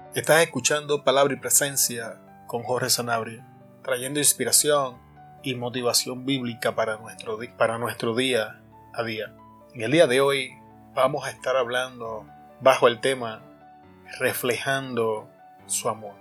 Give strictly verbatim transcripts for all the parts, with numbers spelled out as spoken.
Estás escuchando Palabra y Presencia con Jorge Sanabria, trayendo inspiración y motivación bíblica para nuestro, para nuestro día a día. En el día de hoy vamos a estar hablando bajo el tema reflejando su amor.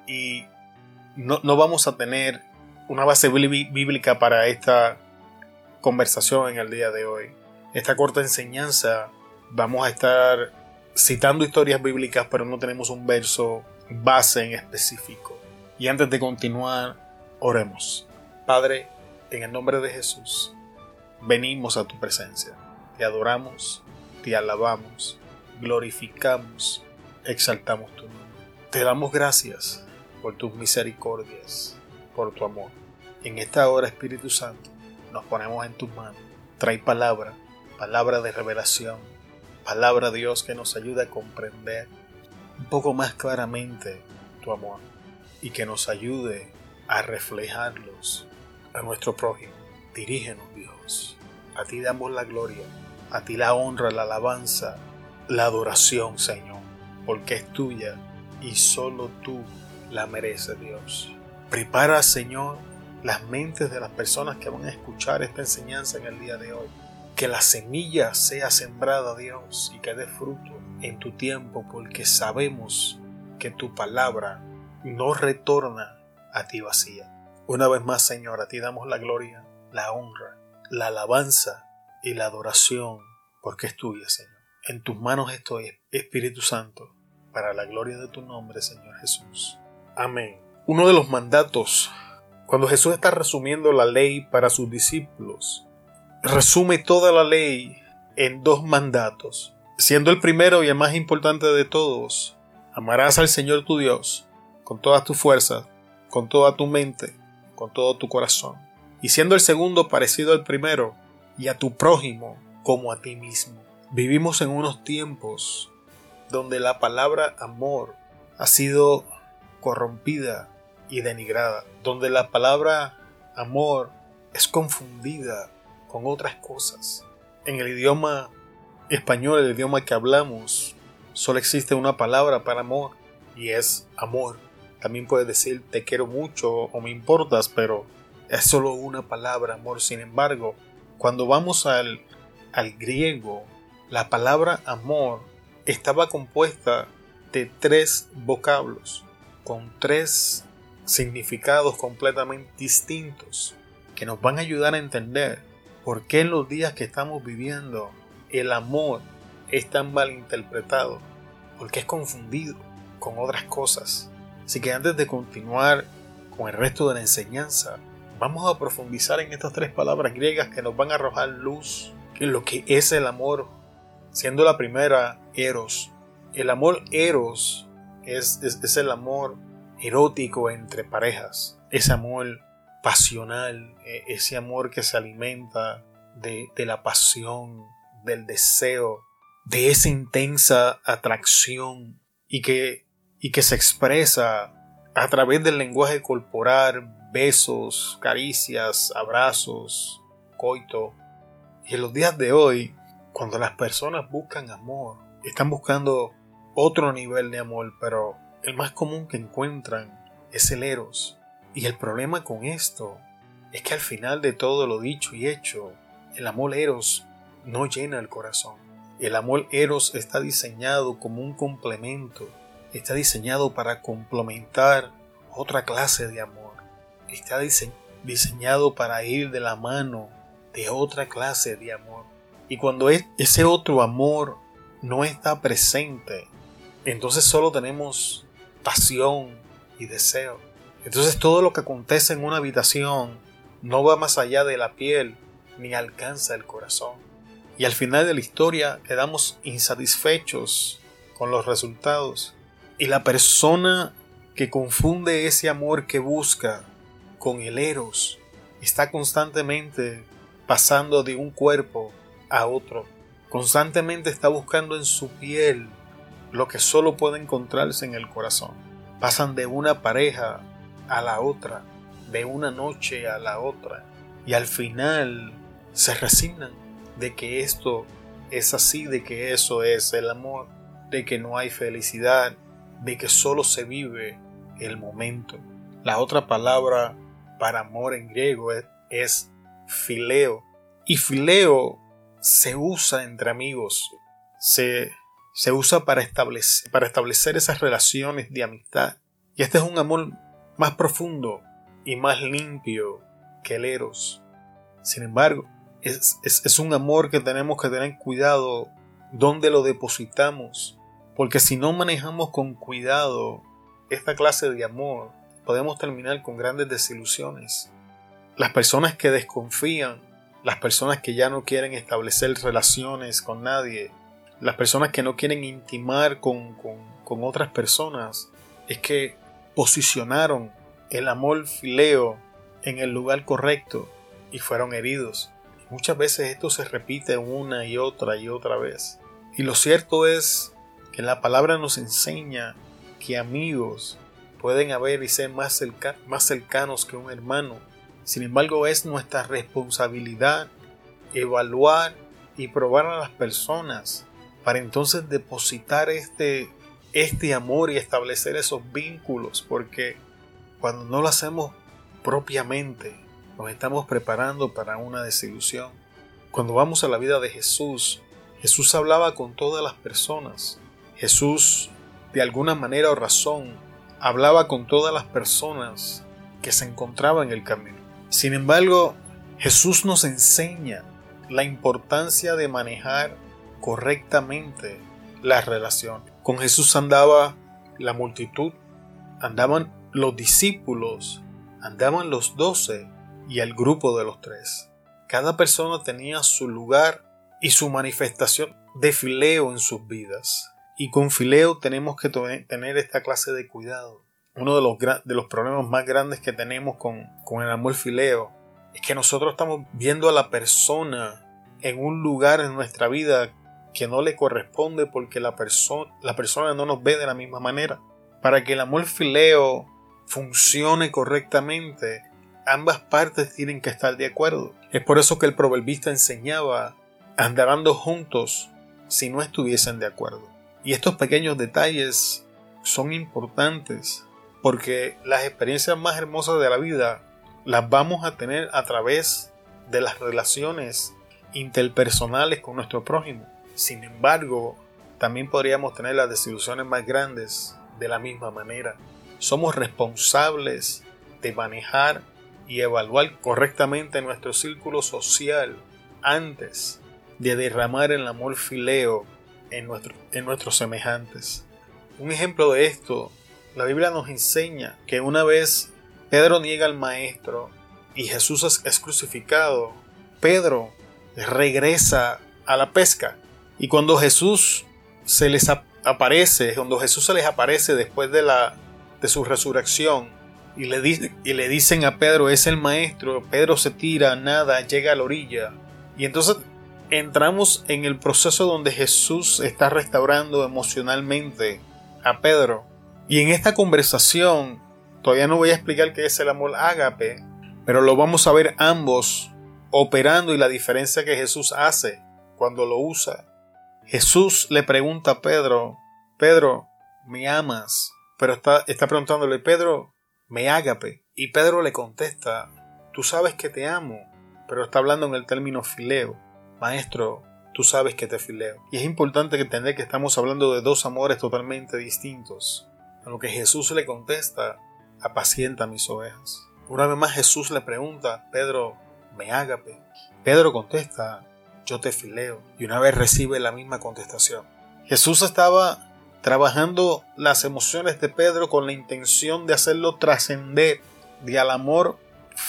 Y no, no vamos a tener una base bíblica para esta conversación en el día de hoy. Esta corta enseñanza vamos a estar citando historias bíblicas, pero no tenemos un verso base en específico. Y antes de continuar, oremos. Padre, en el nombre de Jesús, venimos a tu presencia. Te adoramos, te alabamos, glorificamos, exaltamos tu nombre. Te damos gracias por tus misericordias, por tu amor. En esta hora, Espíritu Santo, nos ponemos en tus manos. Trae palabra, palabra de revelación, palabra, Dios, que nos ayude a comprender un poco más claramente tu amor y que nos ayude a reflejarlos a nuestro prójimo. Dirígenos, Dios. A ti damos la gloria, a ti la honra, la alabanza, la adoración, Señor, porque es tuya y solo tú la mereces, Dios. Prepara, Señor, las mentes de las personas que van a escuchar esta enseñanza en el día de hoy. Que la semilla sea sembrada, Dios, y que dé fruto en tu tiempo, porque sabemos que tu palabra no retorna a ti vacía. Una vez más, Señor, a ti damos la gloria, la honra, la alabanza y la adoración, porque es tuya, Señor. En tus manos estoy, Espíritu Santo, para la gloria de tu nombre, Señor Jesús. Amén. Uno de los mandatos, cuando Jesús está resumiendo la ley para sus discípulos, resume toda la ley en dos mandatos, siendo el primero y el más importante de todos: amarás al Señor tu Dios con todas tus fuerzas, con toda tu mente, con todo tu corazón, y siendo el segundo parecido al primero, y a tu prójimo como a ti mismo. Vivimos en unos tiempos donde la palabra amor ha sido corrompida y denigrada, donde la palabra amor es confundida con otras cosas. En el idioma español, el idioma que hablamos, solo existe una palabra para amor y es amor. También puedes decir te quiero mucho o me importas, pero es solo una palabra, amor. Sin embargo, cuando vamos al, al griego, la palabra amor estaba compuesta de tres vocablos con tres significados completamente distintos que nos van a ayudar a entender ¿por qué en los días que estamos viviendo el amor es tan mal interpretado? Porque es confundido con otras cosas. Así que antes de continuar con el resto de la enseñanza, vamos a profundizar en estas tres palabras griegas que nos van a arrojar luz en lo que es el amor. Siendo la primera, eros. El amor eros es, es, es el amor erótico entre parejas. Ese amor pasional, ese amor que se alimenta de, de la pasión, del deseo, de esa intensa atracción y que, y que se expresa a través del lenguaje corporal, besos, caricias, abrazos, coito. Y en los días de hoy, cuando las personas buscan amor, están buscando otro nivel de amor, pero el más común que encuentran es el eros. Y el problema con esto es que al final de todo lo dicho y hecho, el amor eros no llena el corazón. El amor eros está diseñado como un complemento, está diseñado para complementar otra clase de amor, está dise- diseñado para ir de la mano de otra clase de amor. Y cuando es, ese otro amor no está presente, entonces solo tenemos pasión y deseo. Entonces todo lo que acontece en una habitación no va más allá de la piel ni alcanza el corazón. Y al final de la historia quedamos insatisfechos con los resultados. Y la persona que confunde ese amor que busca con el eros está constantemente pasando de un cuerpo a otro. Constantemente está buscando en su piel lo que solo puede encontrarse en el corazón. Pasan de una pareja a la otra, de una noche a la otra, y al final se resignan de que esto es así, de que eso es el amor, de que no hay felicidad, de que solo se vive el momento. La otra palabra para amor en griego es, es fileo. Y fileo se usa entre amigos. Se, se usa para establecer, para establecer esas relaciones de amistad. Y este es un amor más profundo y más limpio que el eros. Sin embargo, es, es, es un amor que tenemos que tener cuidado dónde lo depositamos. Porque si no manejamos con cuidado esta clase de amor, podemos terminar con grandes desilusiones. Las personas que desconfían, las personas que ya no quieren establecer relaciones con nadie, las personas que no quieren intimar con, con, con otras personas, es que posicionaron el amor fileo en el lugar correcto y fueron heridos. Y muchas veces esto se repite una y otra y otra vez. Y lo cierto es que la palabra nos enseña que amigos pueden haber y ser más, cerca, más cercanos que un hermano. Sin embargo, es nuestra responsabilidad evaluar y probar a las personas para entonces depositar este, este amor y establecer esos vínculos, porque cuando no lo hacemos propiamente, nos estamos preparando para una desilusión. Cuando vamos a la vida de Jesús, Jesús hablaba con todas las personas. Jesús, de alguna manera o razón, hablaba con todas las personas que se encontraban en el camino. Sin embargo, Jesús nos enseña la importancia de manejar correctamente las relaciones. Con Jesús andaba la multitud, andaban los discípulos, andaban los doce y el grupo de los tres. Cada persona tenía su lugar y su manifestación de fileo en sus vidas. Y con fileo tenemos que tener esta clase de cuidado. Uno de los, de los problemas más grandes que tenemos con, con el amor fileo es que nosotros estamos viendo a la persona en un lugar en nuestra vida que no le corresponde porque la, perso- la persona no nos ve de la misma manera. Para que el amor fileo funcione correctamente, ambas partes tienen que estar de acuerdo. Es por eso que el proverbista enseñaba andarán juntos si no estuviesen de acuerdo. Y estos pequeños detalles son importantes porque las experiencias más hermosas de la vida las vamos a tener a través de las relaciones interpersonales con nuestro prójimo. Sin embargo, también podríamos tener las desilusiones más grandes de la misma manera. Somos responsables de manejar y evaluar correctamente nuestro círculo social antes de derramar el amor fileo en, nuestro, en nuestros semejantes. Un ejemplo de esto, la Biblia nos enseña que una vez Pedro niega al maestro y Jesús es, es crucificado, Pedro regresa a la pesca. Y cuando Jesús se les aparece, cuando Jesús se les aparece después de, la, de su resurrección y le, di, y le dicen a Pedro, es el maestro, Pedro se tira, nada, llega a la orilla. Y entonces entramos en el proceso donde Jesús está restaurando emocionalmente a Pedro. Y en esta conversación, todavía no voy a explicar qué es el amor ágape, pero lo vamos a ver ambos operando y la diferencia que Jesús hace cuando lo usa. Jesús le pregunta a Pedro, Pedro, ¿me amas? Pero está, está preguntándole, Pedro, ¿me ágape? Y Pedro le contesta, tú sabes que te amo, pero está hablando en el término fileo. Maestro, tú sabes que te fileo. Y es importante entender que estamos hablando de dos amores totalmente distintos. A lo que Jesús le contesta, apacienta mis ovejas. Una vez más Jesús le pregunta, Pedro, ¿me ágape? Pedro contesta, yo te fileo. Y una vez recibe la misma contestación. Jesús estaba trabajando las emociones de Pedro con la intención de hacerlo trascender de al amor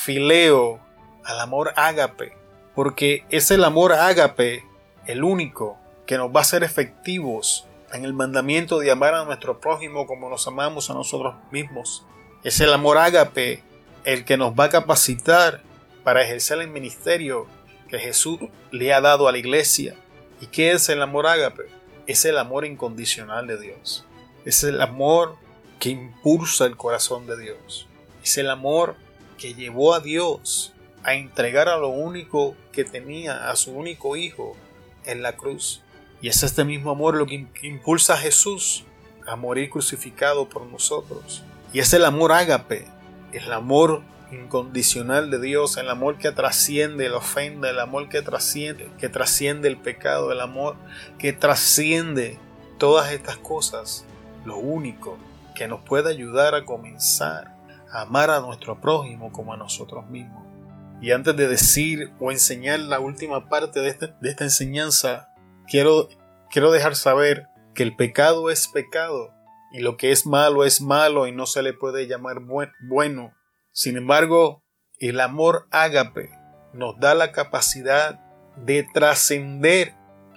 fileo al amor ágape. Porque es el amor ágape el único que nos va a hacer efectivos en el mandamiento de amar a nuestro prójimo como nos amamos a nosotros mismos. Es el amor ágape el que nos va a capacitar para ejercer el ministerio que Jesús le ha dado a la iglesia. ¿Y qué es el amor ágape? Es el amor incondicional de Dios. Es el amor que impulsa el corazón de Dios. Es el amor que llevó a Dios a entregar a lo único que tenía, a su único hijo en la cruz. Y es este mismo amor lo que impulsa a Jesús a morir crucificado por nosotros. Y es el amor ágape, el amor incondicional de Dios, el amor que trasciende la ofensa, el amor que trasciende, que trasciende el pecado, el amor que trasciende todas estas cosas. Lo único que nos puede ayudar a comenzar a amar a nuestro prójimo como a nosotros mismos. Y antes de decir o enseñar la última parte de, este, de esta enseñanza, quiero, quiero dejar saber que el pecado es pecado y lo que es malo es malo y no se le puede llamar buen, bueno. Sin embargo, el amor ágape nos da la capacidad de trascender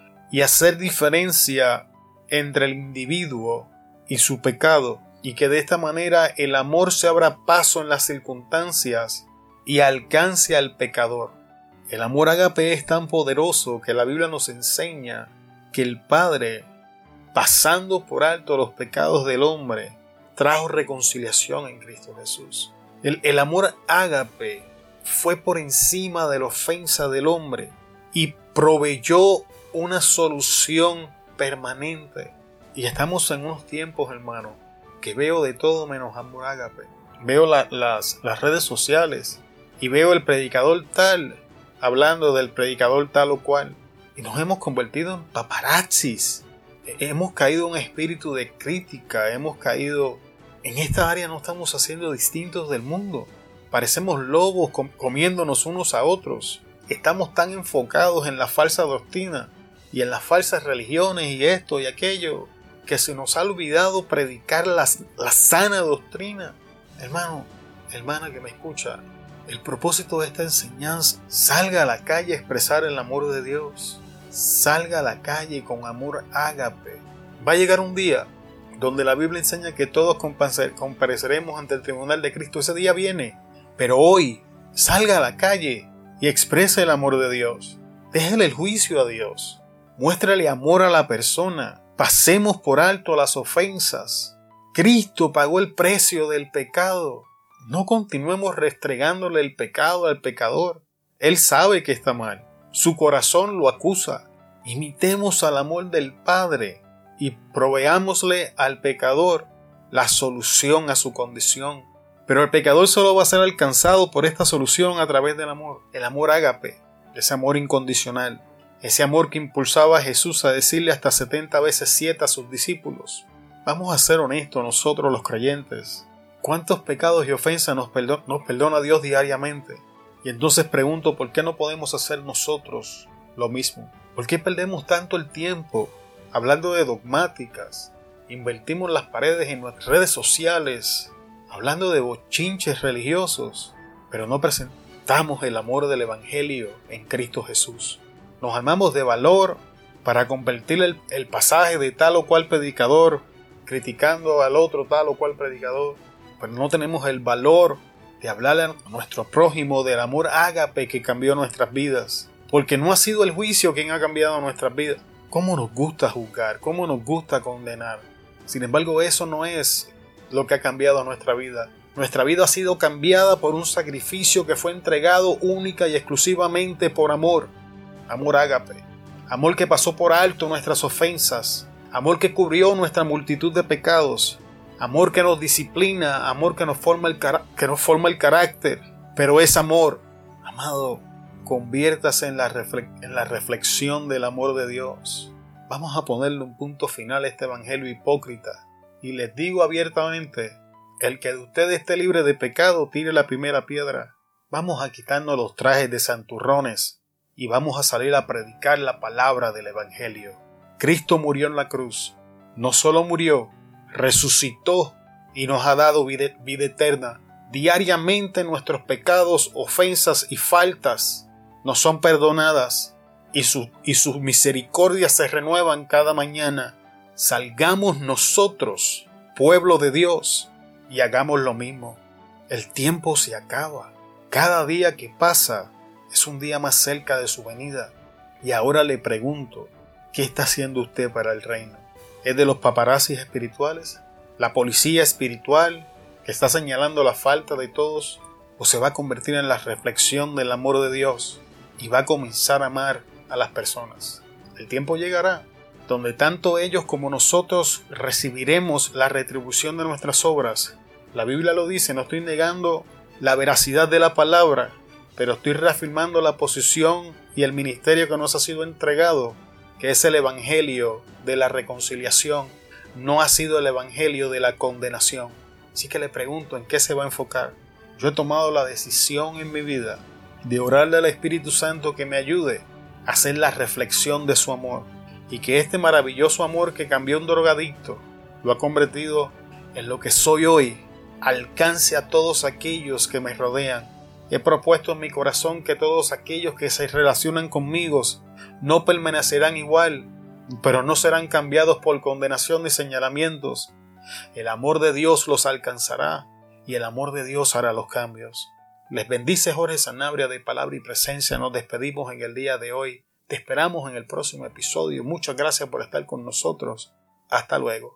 y hacer diferencia entre el individuo y su pecado, y que de esta manera el amor se abra paso en las circunstancias y alcance al pecador. El amor ágape es tan poderoso que la Biblia nos enseña que el Padre, pasando por alto los pecados del hombre, trajo reconciliación en Cristo Jesús. El, el amor ágape fue por encima de la ofensa del hombre y proveyó una solución permanente. Y estamos en unos tiempos, hermano, que veo de todo menos amor ágape. Veo la, las, las redes sociales y veo el predicador tal hablando del predicador tal o cual. Y nos hemos convertido en paparazzis. Hemos caído en un espíritu de crítica. Hemos caído... En esta área no estamos haciendo distintos del mundo. Parecemos lobos com- comiéndonos unos a otros. Estamos tan enfocados en la falsa doctrina y en las falsas religiones y esto y aquello, que se nos ha olvidado predicar la, la sana doctrina. Hermano, hermana que me escucha, el propósito de esta enseñanza: salga a la calle a expresar el amor de Dios. Salga a la calle con amor ágape. Va a llegar un día donde la Biblia enseña que todos compareceremos ante el tribunal de Cristo. Ese día viene, pero hoy salga a la calle y exprese el amor de Dios. Déjele el juicio a Dios. Muéstrale amor a la persona. Pasemos por alto las ofensas. Cristo pagó el precio del pecado. No continuemos restregándole el pecado al pecador. Él sabe que está mal. Su corazón lo acusa. Imitemos al amor del Padre y proveámosle al pecador la solución a su condición. Pero el pecador solo va a ser alcanzado por esta solución a través del amor. El amor ágape, ese amor incondicional. Ese amor que impulsaba a Jesús a decirle hasta setenta veces siete a sus discípulos. Vamos a ser honestos nosotros los creyentes. ¿Cuántos pecados y ofensas nos perdona, nos perdona Dios diariamente? Y entonces pregunto, ¿por qué no podemos hacer nosotros lo mismo? ¿Por qué perdemos tanto el tiempo hablando de dogmáticas? Invertimos las paredes en nuestras redes sociales, hablando de bochinches religiosos, pero no presentamos el amor del Evangelio en Cristo Jesús. Nos armamos de valor para convertir el, el pasaje de tal o cual predicador, criticando al otro tal o cual predicador, pero no tenemos el valor de hablarle a nuestro prójimo del amor ágape que cambió nuestras vidas, porque no ha sido el juicio quien ha cambiado nuestras vidas. ¿Cómo nos gusta juzgar? ¿Cómo nos gusta condenar? Sin embargo, eso no es lo que ha cambiado nuestra vida. Nuestra vida ha sido cambiada por un sacrificio que fue entregado única y exclusivamente por amor. Amor ágape. Amor que pasó por alto nuestras ofensas. Amor que cubrió nuestra multitud de pecados. Amor que nos disciplina. Amor que nos forma el, cara- que nos forma el carácter. Pero es amor. Amado, conviértase en la, refle- en la reflexión del amor de Dios. Vamos a ponerle un punto final a este evangelio hipócrita. Y les digo abiertamente, el que de ustedes esté libre de pecado, tire la primera piedra. Vamos a quitarnos los trajes de santurrones y vamos a salir a predicar la palabra del evangelio. Cristo murió en la cruz. No solo murió, resucitó y nos ha dado vida, vida eterna. Diariamente nuestros pecados, ofensas y faltas nos son perdonadas y, su, y sus misericordias se renuevan cada mañana. Salgamos nosotros, pueblo de Dios, y hagamos lo mismo. El tiempo se acaba. Cada día que pasa es un día más cerca de su venida. Y ahora le pregunto, ¿qué está haciendo usted para el reino? ¿Es de los paparazzis espirituales? ¿La policía espiritual que está señalando la falta de todos? ¿O se va a convertir en la reflexión del amor de Dios y va a comenzar a amar a las personas? El tiempo llegará donde tanto ellos como nosotros recibiremos la retribución de nuestras obras. La Biblia lo dice, no estoy negando la veracidad de la palabra, pero estoy reafirmando la posición y el ministerio que nos ha sido entregado, que es el evangelio de la reconciliación, no ha sido el evangelio de la condenación. Así que le pregunto, ¿en qué se va a enfocar? Yo he tomado la decisión en mi vida de orarle al Espíritu Santo que me ayude a hacer la reflexión de su amor, y que este maravilloso amor que cambió un drogadicto, lo ha convertido en lo que soy hoy, alcance a todos aquellos que me rodean. He propuesto en mi corazón que todos aquellos que se relacionan conmigo no permanecerán igual, pero no serán cambiados por condenación ni señalamientos. El amor de Dios los alcanzará y el amor de Dios hará los cambios. Les bendice Jorge Sanabria de Palabra y Presencia. Nos despedimos en el día de hoy. Te esperamos en el próximo episodio. Muchas gracias por estar con nosotros. Hasta luego.